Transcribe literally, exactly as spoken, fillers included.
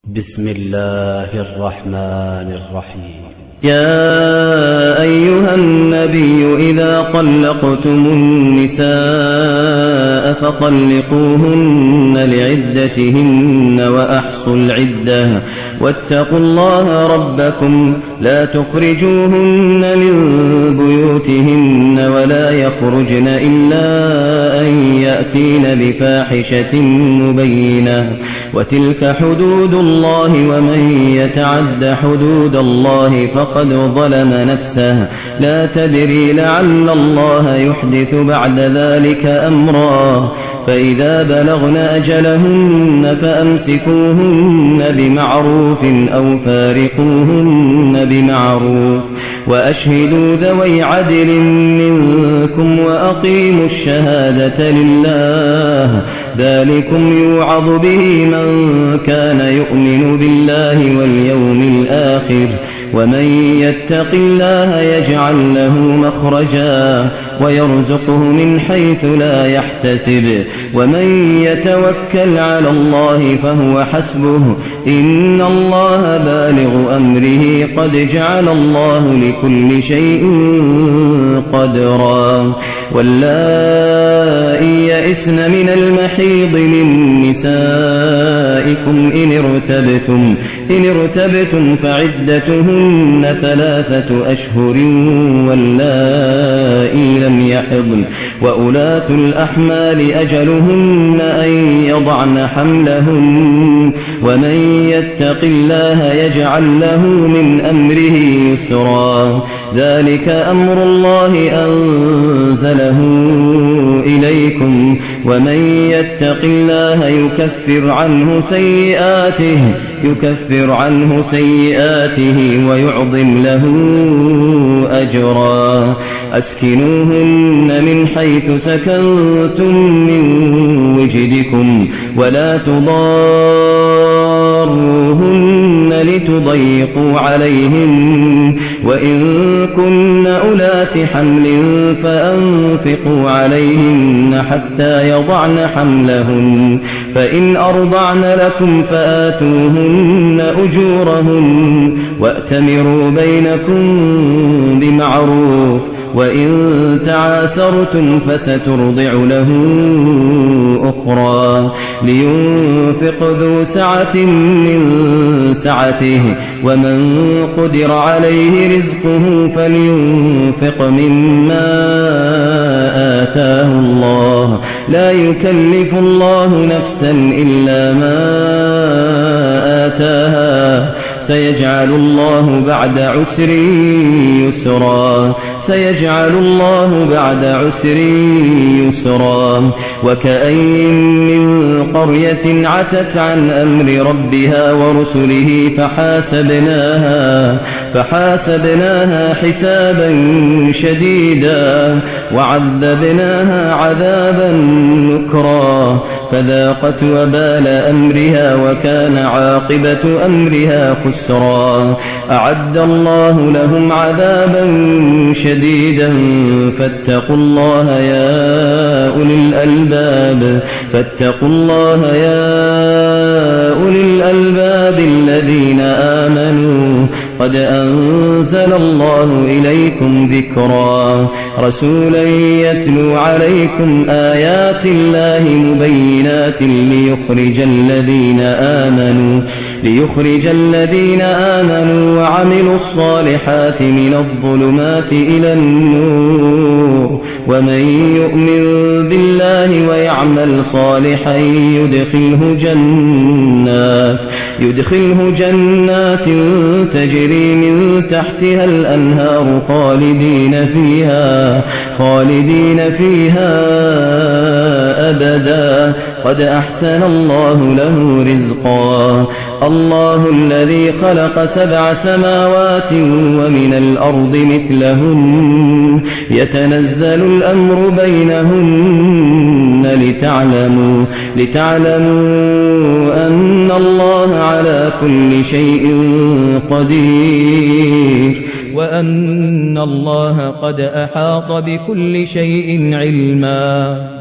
بسم الله الرحمن الرحيم. يا أيها النبي إذا طلقتم النساء فطلقوهن لعدتهن وأحصوا العدة واتقوا الله ربكم لا تخرجوهن من بيوتهن ولا يخرجن إلا أن يأتين بفاحشة مبينة وتلك حدود الله ومن يتعد حدود الله فقد ظلم نفسه لا تدري لعل الله يحدث بعد ذلك أمرا فإذا بلغن أجلهن فأمسكوهن بمعروف أو فارقوهن بمعروف وأشهدوا ذوي عدل منكم وأقيموا الشهادة لله ذلكم يوعظ به من كان يؤمن بالله واليوم الآخر ومن يتق الله يجعل له مخرجا ويرزقه من حيث لا يحتسب ومن يتوكل على الله فهو حسبه إن الله بالغ أمره قد جعل الله لكل شيء قدرا واللائي يئسن من المحيض من نسائكم إن ارتبتم إن ارتبتم فعدتهن ثلاثة أشهر واللائي لم يحضن وأولاة الأحمال أجلهن أن يضعن حملهن ومن يتق الله يجعل له من أمره يسرا ذلك أمر الله أنزله إليكم ومن يتق الله يكفر عنه سيئاته يكفر عنه سيئاته ويعظم له أجرا أسكنوهن من حيث سكنتم من وجدكم ولا تضاروهن لتضيقوا عليهن وإن كن أولات حمل فأنفقوا عليهن حتى يضعن حملهن فإن أرضعن لكم فآتوهن أجورهن وأتمروا بينكم بمعروف وإن تعاسرتم فسترضع له أخرى لينفق ذو سعة من سعته ومن قدر عليه رزقه فلينفق مما آتاه الله لا يكلف الله نفسا إلا ما آتاها سيجعل الله بعد عسر يسرا سيجعل الله بعد عسر يسرا وكأين من قرية عتت عن أمر ربها ورسله فحاسبناها فحاسبناها حسابا شديدا وعذبناها عذابا نكرا فذاقت وبال أمرها وكان عاقبة أمرها خسرا أعد الله لهم عذابا شديدا فاتقوا الله يا أولي الألباب فاتقوا الله يا أولي الألباب الذين آمنوا قد أنزل الله إليكم ذكرا رسولا يتلو عليكم آيات الله مبينات ليخرج الذين آمنوا ليخرج الذين آمنوا وعملوا الصالحات من الظلمات إلى النور ومن يؤمن بالله ويعمل صالحا يدخله جنات يدخله جنات تجري من تحتها الأنهار خالدين فيها خالدين فيها أبدا قد أحسن الله له رزقا الله الذي خلق سبع سماوات ومن الأرض مثلهن يتنزل الأمر بينهن لتعلموا لتعلموا أن الله على كل شيء قدير وأن الله قد أحاط بكل شيء علما.